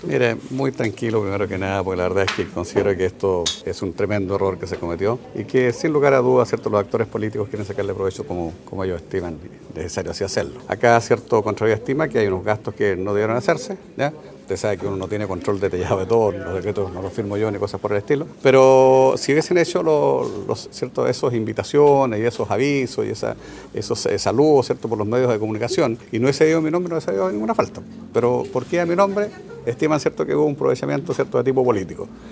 Mire, muy tranquilo primero que nada, porque la verdad es que considero que esto es un tremendo error que se cometió y que sin lugar a dudas, ¿cierto?, los actores políticos quieren sacarle provecho como ellos estiman necesario así hacerlo. Acá, ¿cierto?, Contraloría estima que hay unos gastos que no debieron hacerse, ¿ya? Usted sabe que uno no tiene control detallado de todo, los decretos no los firmo yo ni cosas por el estilo, pero si hubiesen hecho ¿cierto?, esas invitaciones y esos avisos y esos saludos, ¿cierto?, por los medios de comunicación y no hubiese ido mi nombre, no hubiese habido ninguna falta. Pero ¿por qué a mi nombre? Estiman, ¿cierto?, que hubo un aprovechamiento, ¿cierto?, de tipo político.